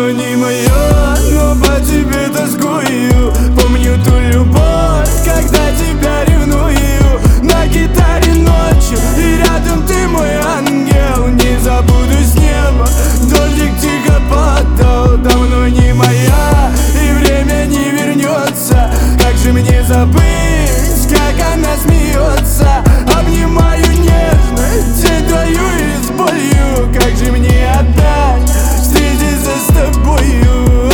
Давно не мое, но по тебе тоскую. Помню ту любовь, когда тебя ревную. На гитаре ночью, и рядом ты мой ангел. Не забуду с неба, дождик тихо падал. Давно не моя, и время не вернется. Как же мне забыть, как она смеется? Обнимаю нежно, день твою и с болью. Как же мне отдать, встретиться с тобою?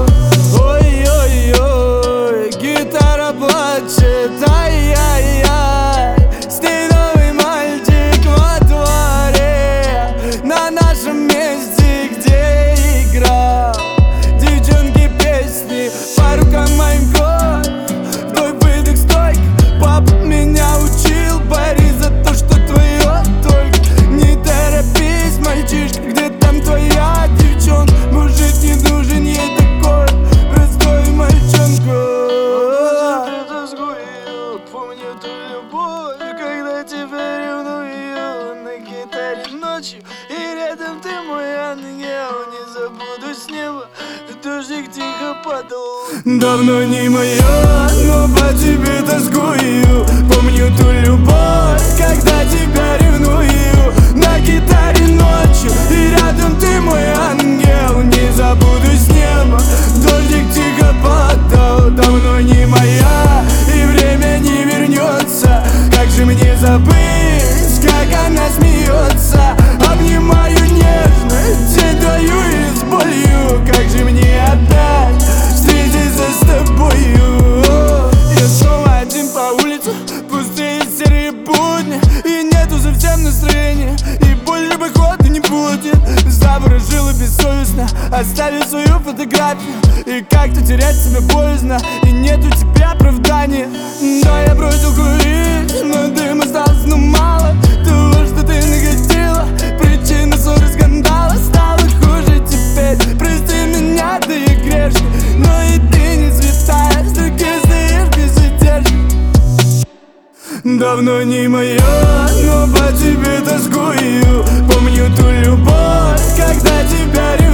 Ой-ой-ой, гитара плачет, ай-яй-яй. С ней новый мальчик во дворе, на нашем месте, где играл. Девчонки песни по рукам моим кровь. Вдох-выдох стойк, папа меня учил. Борись за то, что твое только. Не торопись, мальчишка, где там твоя девчонка? Мужик не нужен ей такой простой мальчонка. Помню ту любовь, когда тебя ревную. На гитаре ночью, и рядом ты мой ангел. Не забуду с неба, дождик тихо падал. Давно не мое, но по тебе тоскую. Помню ту любовь, когда тебя ревную. На гитаре ночью, и рядом ты мой ангел. Не забуду с неба, дождик тихо падал. Давно не моя, и время не вернется. Как же мне забыть, как она смеется? Обнимаю нежно, день твою и с болью. Как же мне отдать, встретиться с тобою? Я снова один по улице, пустые серые будни. И нету совсем настроения, и больше походу не будет. Заворожила бессовестно, оставив свою фотографию. И как-то терять себя боязно, и нету тебе оправдания. Да, я бросил курить, но дым остался, но мало того, что ты наготила. Причина ссоры, скандала стала хуже теперь. Прости меня, ты и грешный, но и ты не святая. С другим стоишь безудержно. Давно не мое, но по тебе тоскую. Помню ту любовь, когда тебя ревную.